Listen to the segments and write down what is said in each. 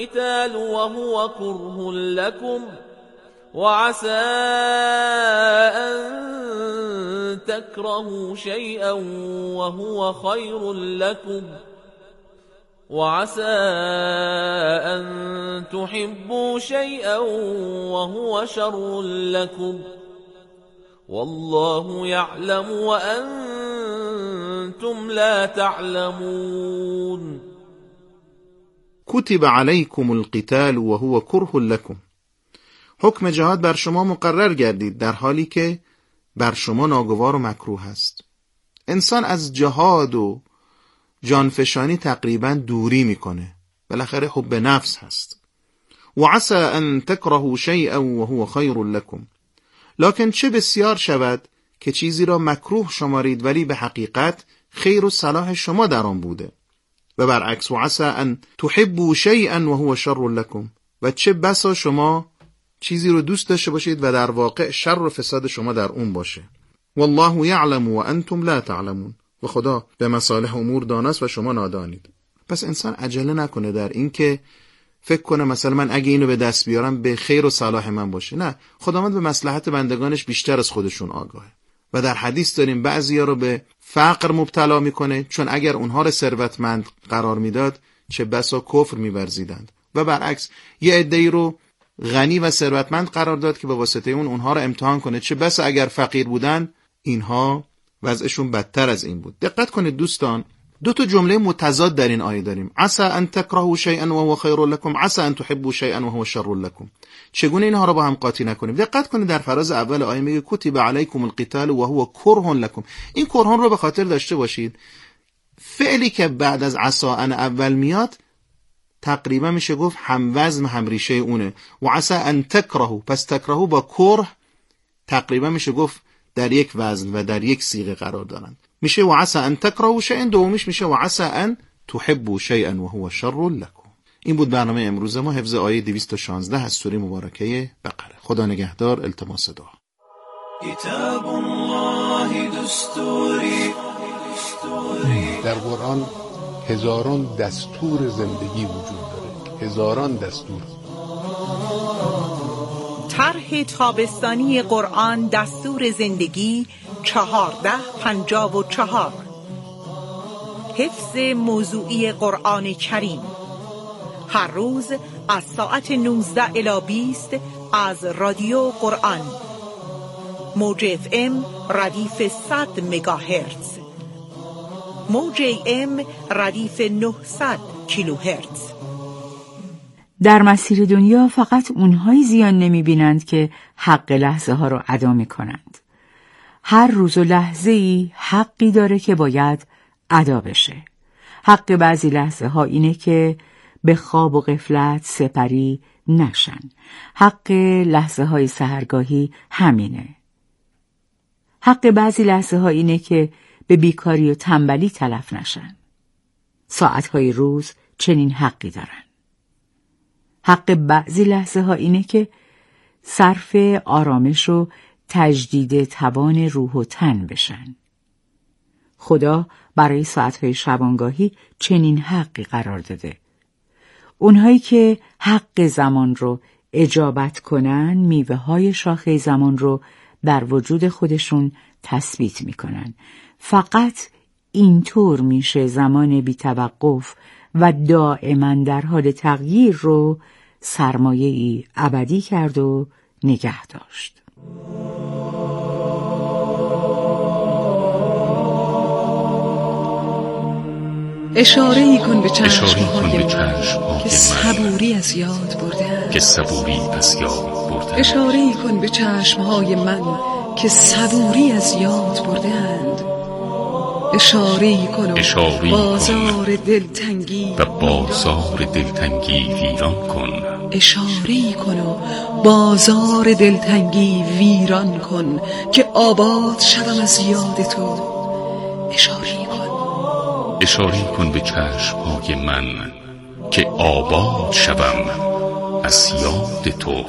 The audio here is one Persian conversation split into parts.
القتال وهو كره لكم وعسى أن تكرهوا شيئا وهو خير لكم وعسى أن تحبوا شيئا وهو شر لكم والله يعلم وأنتم لا تعلمون. کتب علیکم القتال و هو کره لکم. حکم جهاد بر شما مقرر گردید در حالی که بر شما ناگوار و مکروه است. انسان از جهاد و جانفشانی تقریبا دوری میکنه. بالاخره حب نفس هست. و عسى ان تکرهوا شیئا و هو خیر لکم. لکن چه بسیار شود که چیزی را مکروه شمارید ولی به حقیقت خیر و صلاح شما در آن بوده. و برعکس و عسى ان تحبوا شیئا و هو شر لکم. و چه بسا شما چیزی رو دوست داشته باشید و در واقع شر و فساد شما در اون باشه. والله یعلم و انتم لا تعلمون. و خدا به مصالح امور داناست و شما نادانید. پس انسان عجله نکنه در این که فکر کنه مثلا من اگه اینو به دست بیارم به خیر و صلاح من باشه. نه، خداوند به مصلحت بندگانش بیشتر از خودشون آگاهه. و در حدیث داریم بعضیا رو به فقر مبتلا میکنه چون اگر اونها رو ثروتمند قرار میداد چه بسا کفر میورزیدند. و برعکس یه عده‌ای رو غنی و ثروتمند قرار داد که به واسطه اونها رو امتحان کنه چه بسا اگر فقیر بودن اینها وضعشون بدتر از این بود. دقت کنید دوستان، دو تا جمله متضاد در این آیه داریم. عسى ان تکرهوا شیئا و هو خیر لکم، عسى ان تحبوا شیئا و هو شر لکم. چگونه اینها رو با هم قاطی نکنیم؟ دقت کنید در فراز اول آیه میگه کتب علیکم القتال و هو کره لکم. این کرهان رو به خاطر داشته باشید. فعلی که بعد از عسى ان اول میاد تقریبا میشه گفت هم وزن هم ریشه اونه. و عسى ان تکرهوا، پس تکرهوا با کره تقریبا میشه گفت در یک وزن و در یک صیغه قرار دارند. میشه و عسى ان تکرهوا شیئا، دومیش میشه و عسى ان تحبوا شیئا و هو شر لکم. این بود برنامه امروز ما، حفظ آیه 216 از سوره مبارکه بقره. خدا نگهدار. التماس دعا. کتاب الله دستوری. در قرآن هزاران دستور زندگی وجود داره، هزاران دستور. طرح تابستانی قرآن دستور زندگی 1454. حفظ موضوعی قرآن کریم هر روز از ساعت 19 الی 20 از رادیو قرآن، موج FM ردیف 100 مگاهرتز، موج AM ردیف 900 کیلوهرتز. در مسیر دنیا فقط اونهایی زیان نمی بینند که حق لحظه ها رو ادا می کنند. هر روز و لحظه‌ای حقی داره که باید ادا بشه. حق بعضی لحظه ها اینه که به خواب و غفلت سپری نشن. حق لحظه های سحرگاهی همینه. حق بعضی لحظه ها اینه که به بیکاری و تنبلی تلف نشن. ساعتهای روز چنین حقی دارن. حق بعضی لحظه ها اینه که صرف آرامش و تجدید توان روح و تن بشن. خدا برای ساعتهای شبانگاهی چنین حقی قرار داده. اونهایی که حق زمان رو اجابت کنن میوه های شاخه زمان رو در وجود خودشون تثبیت میکنن. فقط اینطور میشه زمان بی توقف و دائما در حال تغییر رو سرمایه‌ای ابدی کرد و نگه داشت. اشاره‌ای کن به چشم‌های من که صبوری از یاد برده‌اند. اشاره‌ای کن به چشم‌های من که صبوری از یاد برده‌اند. اشاره‌ای کن و بازار دلتنگی ویران کن. اشاره‌ای کن و بازار دلتنگی ویران کن که آباد شوم از یاد تو. اشاره کن به چشم‌های من که آباد شوم از یاد تو.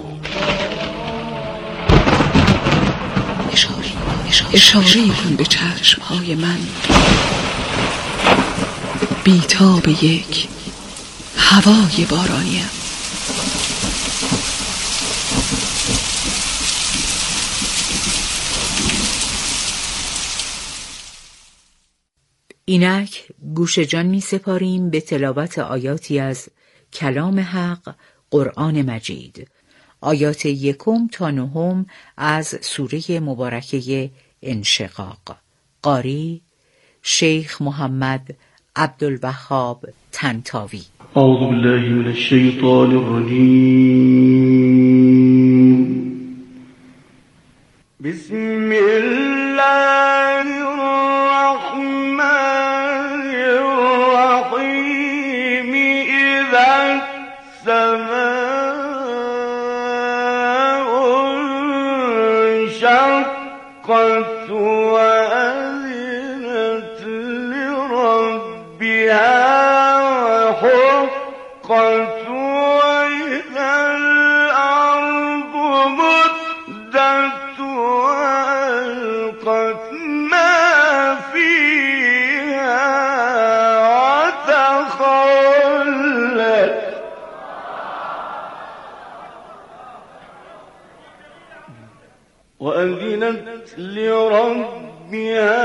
اشاره کن به چشم‌های من بیتاب یک هوای بارانیم. اینک گوش جان می سپاریم به تلاوت آیاتی از کلام حق قرآن مجید، آیات 1 تا 9 از سوره مبارکه انشقاق. قاری شیخ محمد عبدالوهاب طنطاوی. اعوذ بالله من الشیطان الرجیم. بسم الله الرحمن الرحیم. اذا السماء انشقت وأذنت لربها وحقت وإذا الأرض مدت وألقت ما فيها وتخلت وأذنت لربها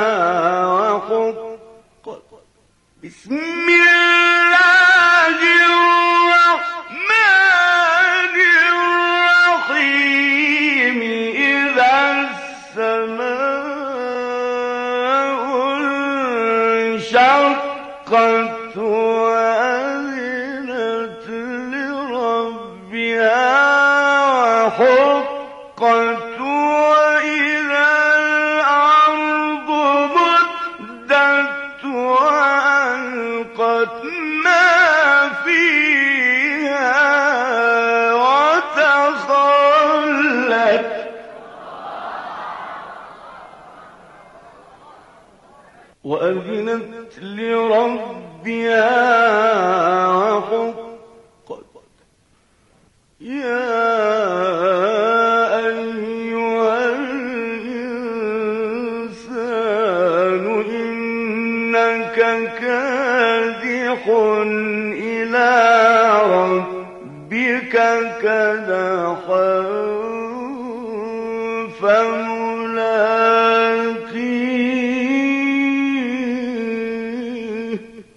وحقت. بسم الله الرحمن الرحيم. إذا السماء انشقت وأذنت لربها وحقت وإذا الأرض مدت وألقت ما فيها وتخلت وأذنت لربها وحقت. يا أيها الإنسان إنك كادح إلى ربك كدحا فملاقيه.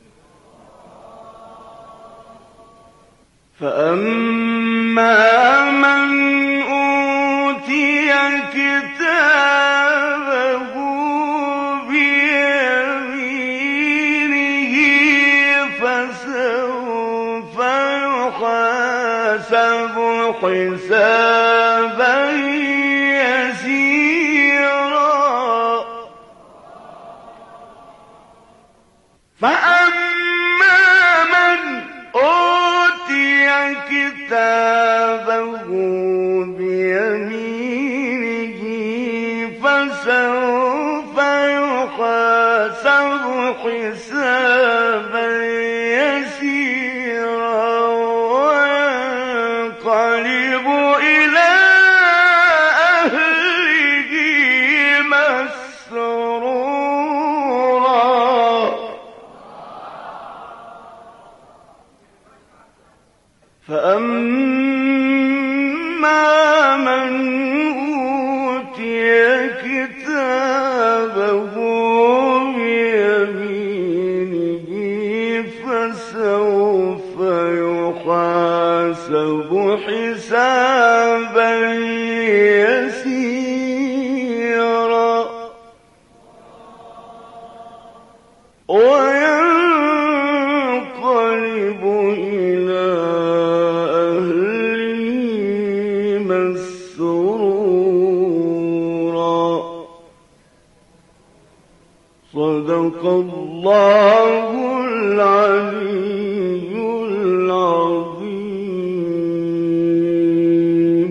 فأما من أوتي كتابه بيمينه فسوف يحاسب حسابا يسيرا. فأما من أوتي كتابه بيمينه فسوف يحاسب حسابا يسيرا وينقلب إلى أهله مسرورا. فأما من أوتي كتابه بيمينه فسوف يحاسب حسابا يسيرا وينقلب إلى أهله مسرورا. صدق الله العلي العظيم.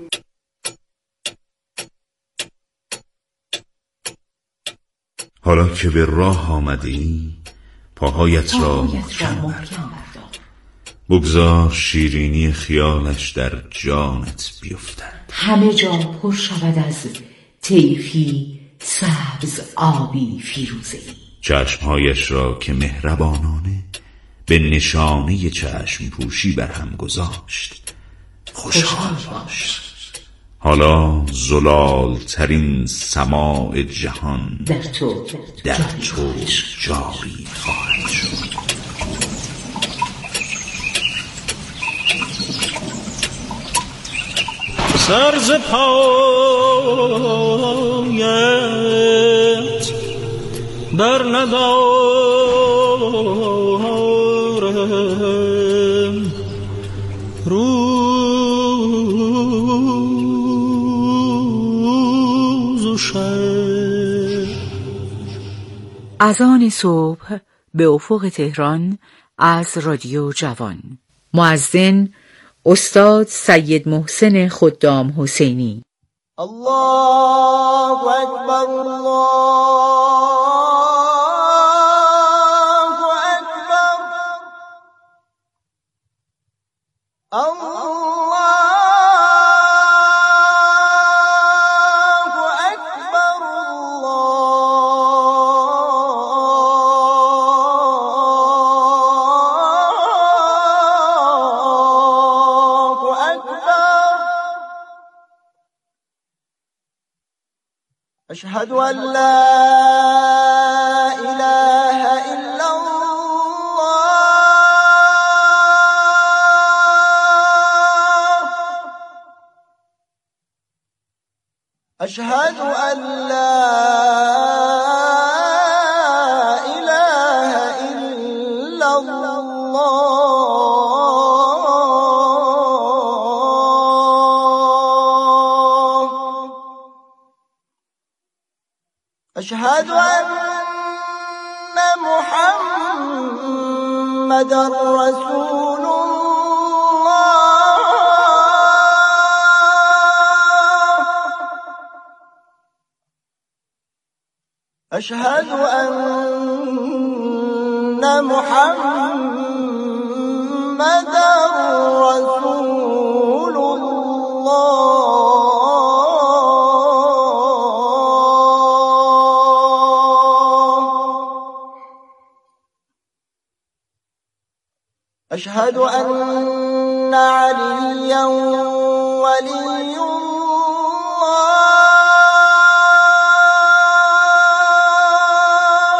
حالا که به راه آمدی پاهایت را محکم بردار. بگذار شیرینی خیالش در جانت بیفتد. همه جا پر شود از طیفی سبز آبی فیروزه‌ای. چشمهایش را که مهربانانه به نشانه چشم پوشی بر هم گذاشت خوشحال باش. حالا زلال ترین سماع جهان در تو جاری خواهد شد. سر ز پایت بر ندارم روز و شب. اذان صبح به افق تهران از رادیو جوان. مؤذن استاد سید محسن خدام حسینی. الله اکبر الله اکبر الله اکبر الله اکبر. أشهد أن لا إله إلا الله. أشهد أن لا إله إلا الله. أشهد أن محمدًا رسول الله. أشهد أن محمدًا رسول الله. أشهد أن عليا ولي الله.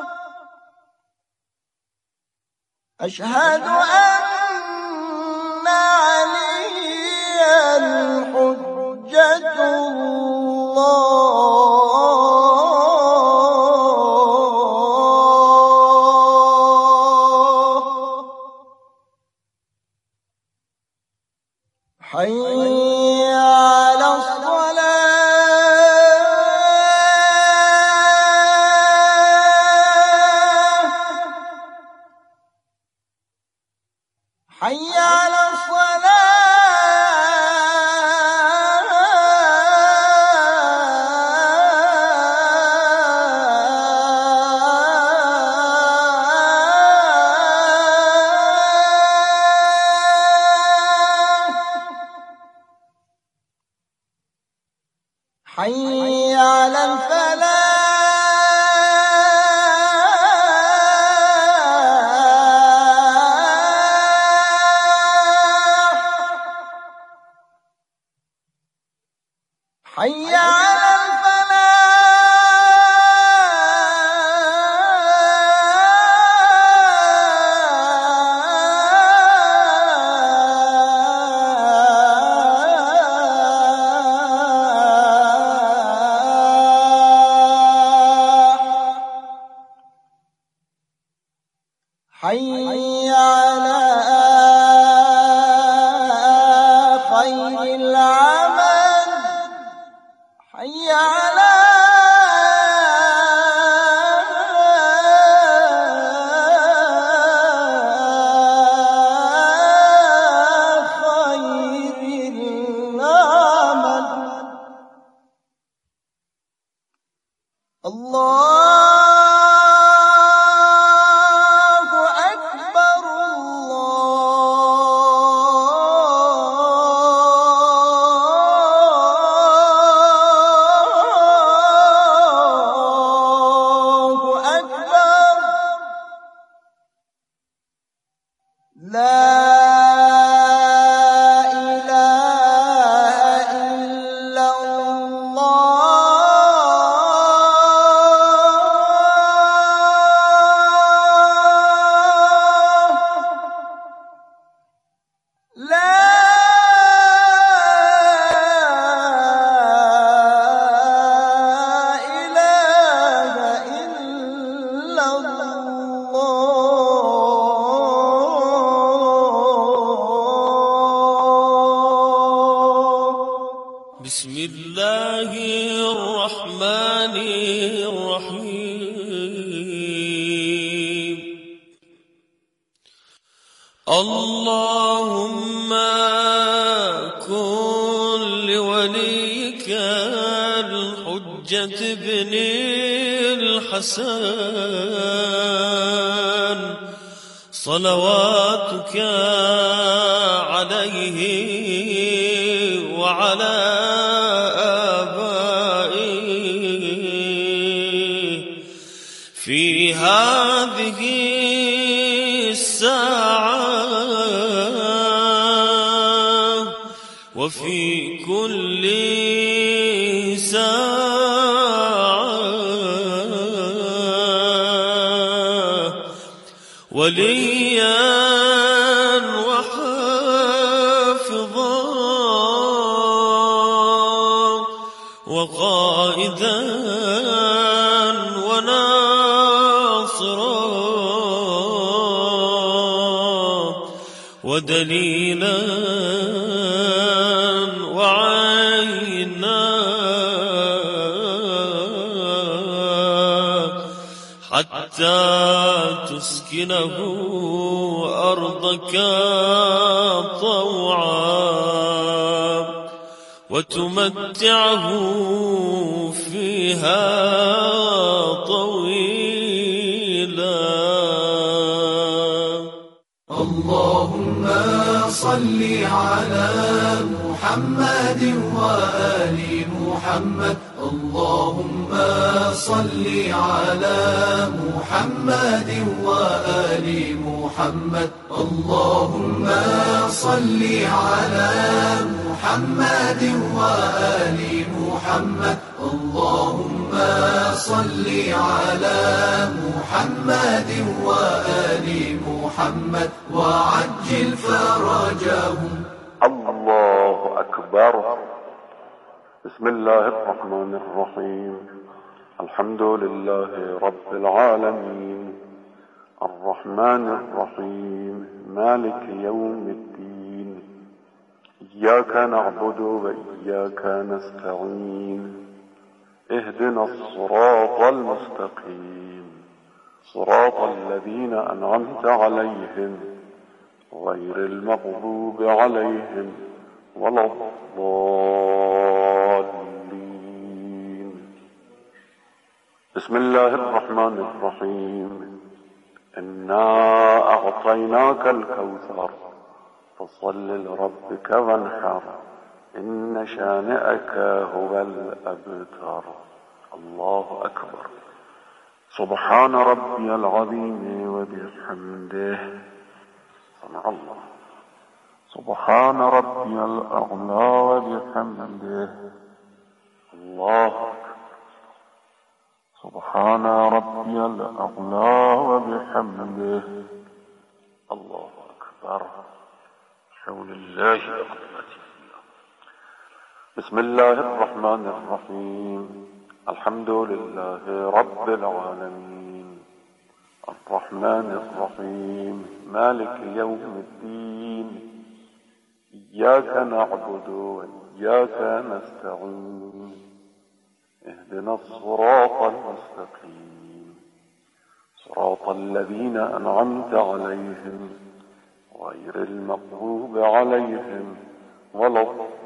أشهد أن عليا حجة الله. حي على الصلاة. حي على حي على الفلاح. حي على حي على خير العمل. حي بسم الله الرحمن الرحيم اللهم كن لوليك الحجة بن الحسن صلواتك عليه وعلى في هذه الساعة وفي كل ساعة وليا وحافظا وقائدا ودليلا وعينا حتى تسكنه أرضك طوعا وتمتعه فيها طويلا. اللهم صل على محمد وآل محمد. اللهم صل على محمد وآل محمد. اللهم صل على محمد وآل محمد. اللهم صل على محمد وآل محمد وعجل فرجهم. الله أكبر. بسم الله الرحمن الرحيم. الحمد لله رب العالمين الرحمن الرحيم مالك يوم الدين إياك نعبد وإياك نستعين اهدنا الصراط المستقيم صراط الذين أنعمت عليهم غير المغضوب عليهم ولا الضالين. بسم الله الرحمن الرحيم. إنا أعطيناك الكوثر فصل لربك وانحر إن شانئك هو الأبتر. الله أكبر. سبحان ربي العظيم وبحمده. سمع الله. سبحان ربي الأعلى وبحمده. الله أكبر. سبحان ربي الأعلى وبحمده. الله أكبر. حول الله وقوته. بسم الله الرحمن الرحيم. الحمد لله رب العالمين الرحمن الرحيم مالك يوم الدين إياك نعبد وإياك نستعين اهدنا الصراط المستقيم صراط الذين أنعمت عليهم غير المغضوب عليهم ولا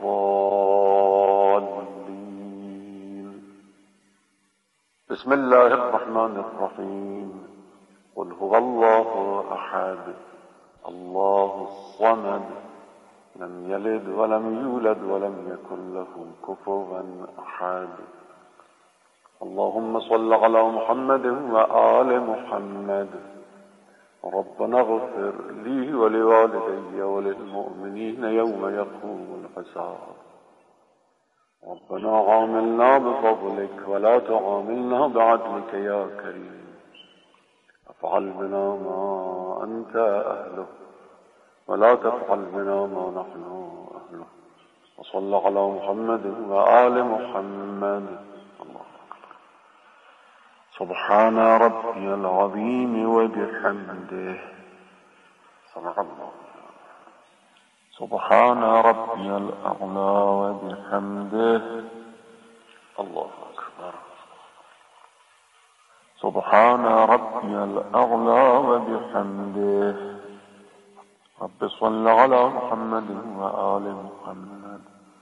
الضالين. بسم الله الرحمن الرحيم. قل هو الله أحد الله الصمد لم يلد ولم يولد ولم يكن له كفوا أحد. اللهم صل على محمد وآل محمد. ربنا اغفر لي ولوالدي وللمؤمنين يوم يقوم الحساب. ربنا عاملنا بفضلك ولا تعاملنا بعدلك يا كريم. افعل بنا ما أنت أهله ولا تفعل بنا ما نحن أهله وصل على محمد وآل محمد. سبحان ربي العظيم وبحمده. صدق الله. سبحان ربي الأعلى وبحمده. الله أكبر. سبحان ربي الأعلى وبحمده. رب صل على محمد وآل محمد.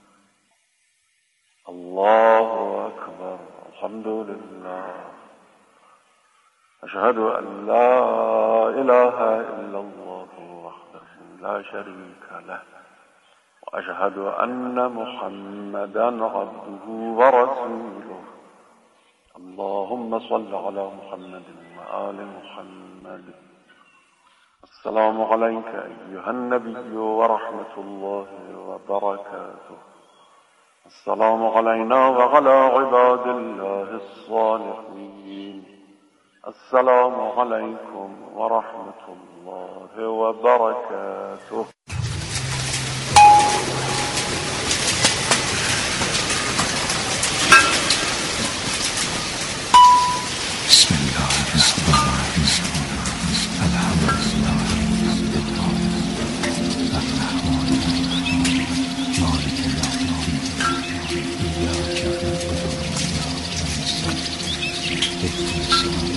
الله أكبر. الحمد لله. أشهد أن لا إله إلا الله وحده لا شريك له وأشهد أن محمدا عبده ورسوله. اللهم صل على محمد وآل محمد. السلام عليك أيها النبي ورحمة الله وبركاته. السلام علينا وعلى عباد الله الصالحين. السلام عليكم ورحمة الله وبركاته. بسم الله الرحمن الرحيم. الحمد لله رب العالمين الرحمن الرحيم مالك يوم الدين إياك نعبد وإياك نستعين اهدنا الصراط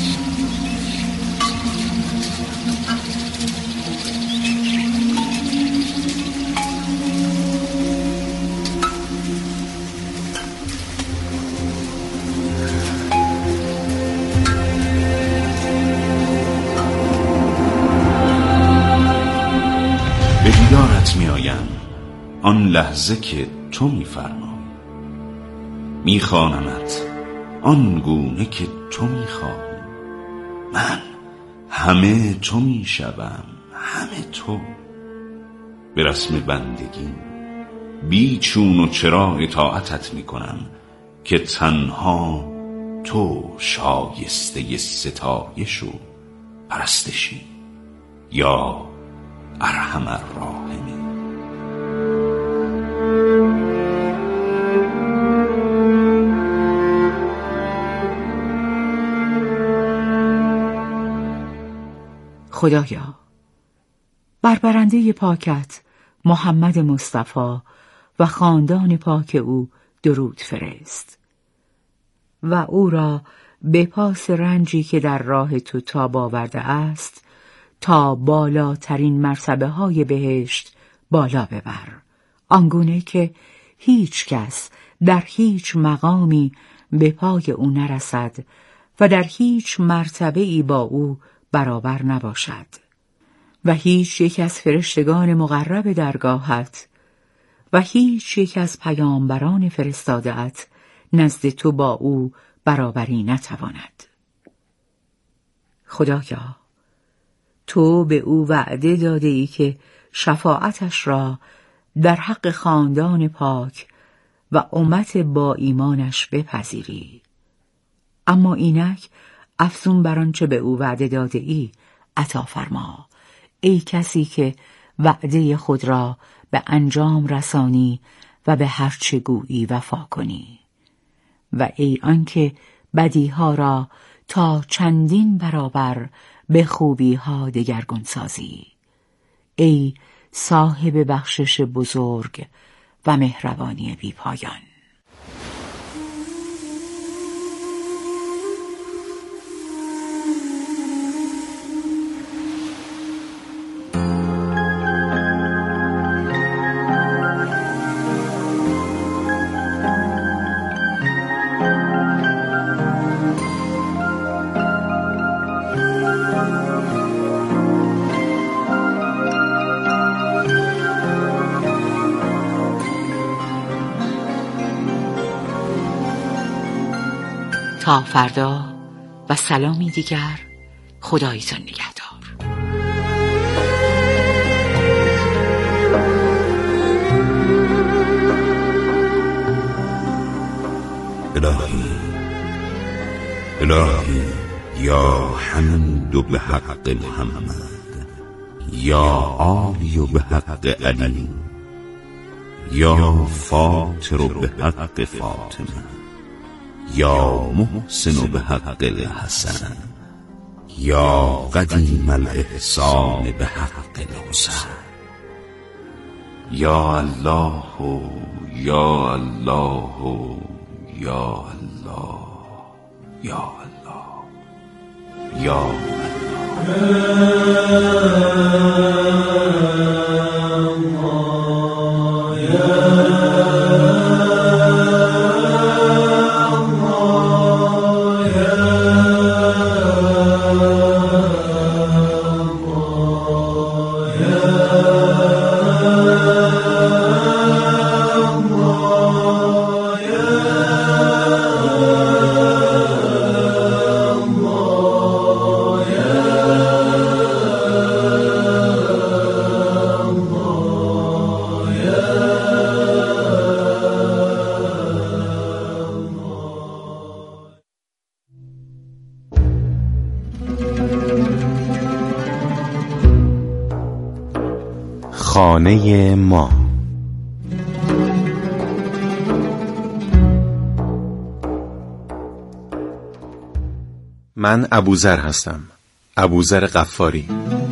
به دیدارت می آیم آن لحظه که تو می فرمایی، می خوانمت آن گونه که تو می خواهی. من همه تو می شوم، همه تو. به رسم بندگی بی چون و چرا اطاعتت می کنم که تنها تو شایسته ستایش و پرستشی. یا ارحم الراحمین. خدایا، بر برنده پاکت محمد مصطفی و خاندان پاک او درود فرست و او را به پاس رنجی که در راه تو تاب آورده است تا بالاترین مرتبه های بهشت بالا ببر، آنگونه که هیچ کس در هیچ مقامی به پای او نرسد و در هیچ مرتبه‌ای با او برابر نباشد و هیچ یک از فرشتگان مقرب درگاهت و هیچ یک از پیامبران فرستاده‌ات نزد تو با او برابری نتواند. خدایا، تو به او وعده داده ای که شفاعتش را در حق خاندان پاک و امت با ایمانش بپذیری. اما اینک افزون بر آنچه به او وعده داده ای عطا فرما، ای کسی که وعده خود را به انجام رسانی و به هر چه گویی وفا کنی، و ای آنکه بدیها را تا چندین برابر به خوبیها دگرگون سازی، ای صاحب بخشش بزرگ و مهربانی بی پایان. تا فردا و سلامی دیگر. خدایتان نگهدار. الهی یا حمد به حق محمد، یا عالی و به حق علی، یا فاطر و به حق فاطمه، یا محسن و به حق الحسن، یا قدیم الاحسان به حق الحسن. یا الله یا الله یا الله یا الله یا خانه ما. من ابوذر هستم، ابوذر غفاری.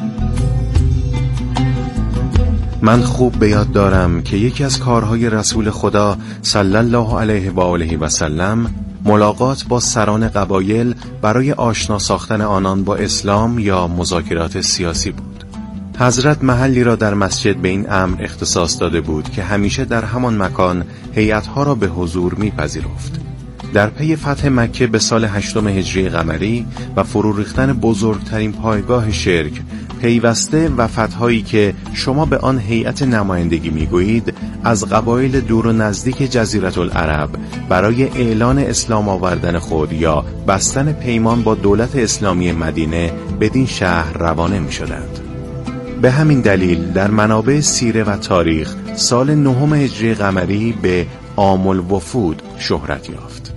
من خوب به یاد دارم که یکی از کارهای رسول خدا صلی الله علیه و آله و سلم ملاقات با سران قبایل برای آشنا ساختن آنان با اسلام یا مذاکرات سیاسی بود. حضرت محلی را در مسجد به این امر اختصاص داده بود که همیشه در همان مکان هیئت‌ها را به حضور می‌پذیرفت. در پی فتح مکه به سال 8 هجری قمری و فرو ریختن بزرگترین پایگاه شرک، پیوسته وفدهایی که شما به آن هیئت نمایندگی می‌گویید از قبایل دور و نزدیک جزیره العرب برای اعلان اسلام آوردن خود یا بستن پیمان با دولت اسلامی مدینه بدین شهر روانه می‌شدند. به همین دلیل در منابع سیره و تاریخ سال 9 هجری قمری به عام الوفود شهرت یافت.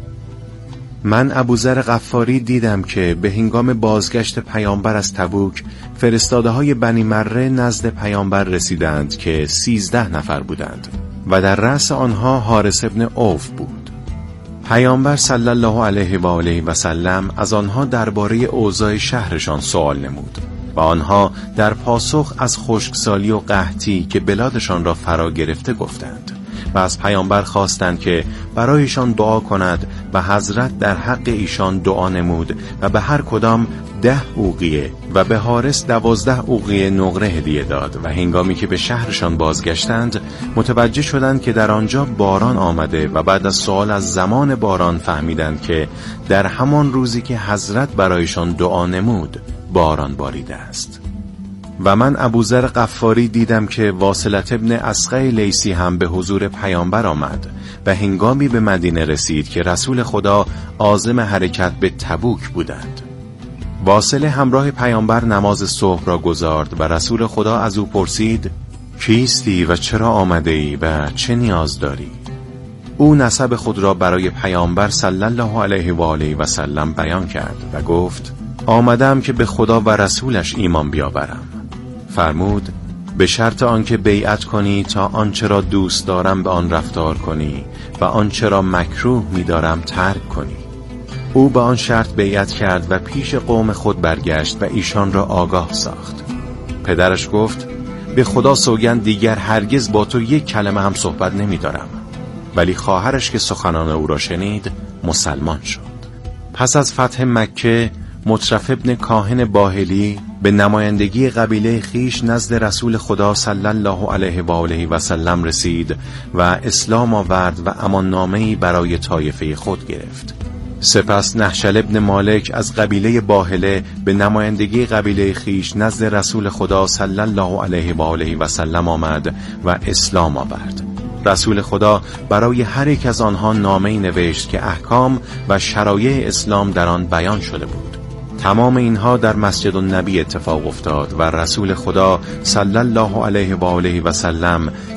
من ابوذر غفاری دیدم که به هنگام بازگشت پیامبر از تبوک فرستاده‌های بنی مره نزد پیامبر رسیدند که 13 نفر بودند و در رأس آنها حارث ابن عوف بود. پیامبر صلی الله علیه و آله و سلم از آنها درباره اوضاع شهرشان سوال نمود و آنها در پاسخ از خشکسالی و قحطی که بلادشان را فرا گرفته گفتند و از پیامبر خواستند که برایشان دعا کند و حضرت در حق ایشان دعا نمود و به هر کدام 10 اوقیه و به حارث 12 اوقیه نقره هدیه داد و هنگامی که به شهرشان بازگشتند متوجه شدند که در آنجا باران آمده و بعد از سوال از زمان باران فهمیدند که در همان روزی که حضرت برایشان دعا نمود باران باریده است. و من ابوذر غفاری دیدم که واصلة ابن اسقع لیثی هم به حضور پیامبر آمد و هنگامی به مدینه رسید که رسول خدا عازم حرکت به تبوک بودند. واصله همراه پیامبر نماز صبح را گزارد و رسول خدا از او پرسید کیستی و چرا آمده ای و چه نیاز داری؟ او نسب خود را برای پیامبر صلی الله علیه و آله و سلم بیان کرد و گفت آمدم که به خدا و رسولش ایمان بیاورم. فرمود به شرط آنکه بیعت کنی تا آنچه را دوست دارم به آن رفتار کنی و آنچه را مکروه می‌دارم ترک کنی. او به آن شرط بیعت کرد و پیش قوم خود برگشت و ایشان را آگاه ساخت. پدرش گفت به خدا سوگند دیگر هرگز با تو یک کلمه هم صحبت نمی‌دارم. ولی خواهرش که سخنان او را شنید مسلمان شد. پس از فتح مکه مطرف ابن کاهن باهلی به نمایندگی قبیله خیش نزد رسول خدا صلی الله علیه و آله و سلم رسید و اسلام آورد و اماننامه‌ای برای طایفه خود گرفت. سپس نحشل ابن مالک از قبیله باهله به نمایندگی قبیله خیش نزد رسول خدا صلی الله علیه و آله و سلم آمد و اسلام آورد. رسول خدا برای هر یک از آنها نامه‌ای نوشت که احکام و شرایع اسلام در آن بیان شده بود. تمام اینها در مسجد النبی اتفاق افتاد و رسول خدا صلی الله علیه و آله و سلم